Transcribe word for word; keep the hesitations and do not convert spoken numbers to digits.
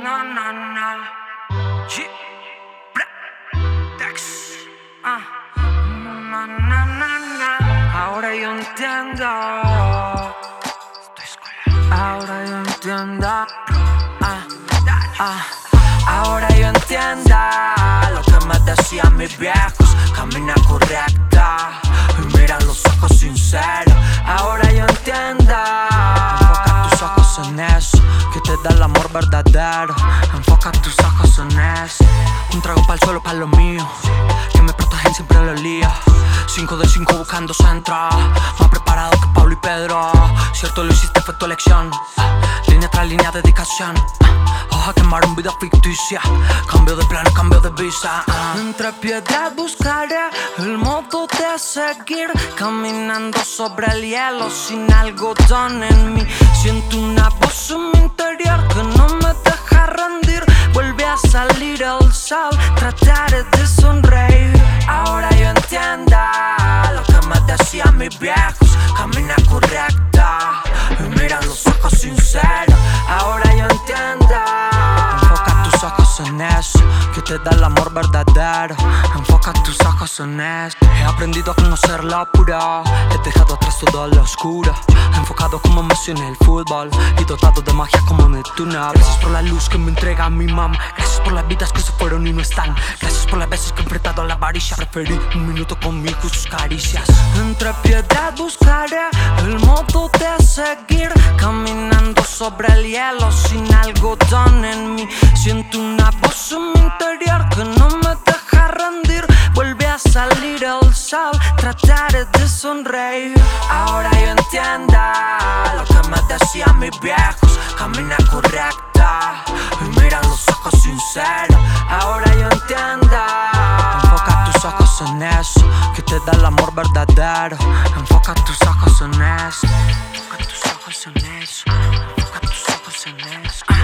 No, no, no. G. Bra. Dex. Ah. No, no, no, no, no. Ahora yo entiendo. Estoy escolar. Ahora yo entiendo. Ah. Ah. Ahora yo entiendo lo que me decían mis viejos. Camina correcta y mira los ojos sinceros. Ahora yo entiendo. Enfoca tus ojos en eso, que te da el amor verdadero. Enfoca tus ojos en eso. Un trago pa'l suelo, pa' lo mío, que me protegen siempre los líos. Cinco de cinco buscando centro, más preparado que Pablo y Pedro. Cierto lo hiciste, fue tu elección. Línea tras línea, dedicación. Hoja quemar en vida ficticia. Cambio de plano, cambio de visa. Entre piedras buscaré el modo de seguir. Caminando sobre el hielo sin algodón en mí. Siento una voz en mi interior que no me deja rendir. Vuelve a salir el sol, trataré de sonreír. Ahora yo entiendo lo que me decían mis viejos. Camina correcta y mira los ojos sinceros. Ahora yo entiendo. Enfoca tus ojos en eso, que te da el amor verdadero. Enfoca tus ojos en eso. He aprendido a conocer lo puro, he dejado atrás todo lo oscuro. Enfocado como Messi en el fútbol y dotado de magia como Neptuno. Gracias por la luz que me entrega mi mamá. Gracias por las vidas que se fueron y no están. Gracias por las veces que he enfrentado a la avaricia. Preferí un minuto conmigo y sus caricias. Entre piedras buscaré el modo de seguir. Caminando sobre el hielo sin algodón en mí. Siento una voz en mi interior que no me deja rendir. Vuelve a salir el sol, trataré de sonreír. Ahora yo entiendo lo que me decían mis viejos. Camina correcta y mira los ojos sinceros. Ahora yo entiendo. Enfoca tus ojos en eso, que te da el amor verdadero. Enfoca tus ojos en eso. Enfoca tus ojos en eso. Enfoca tus ojos en eso.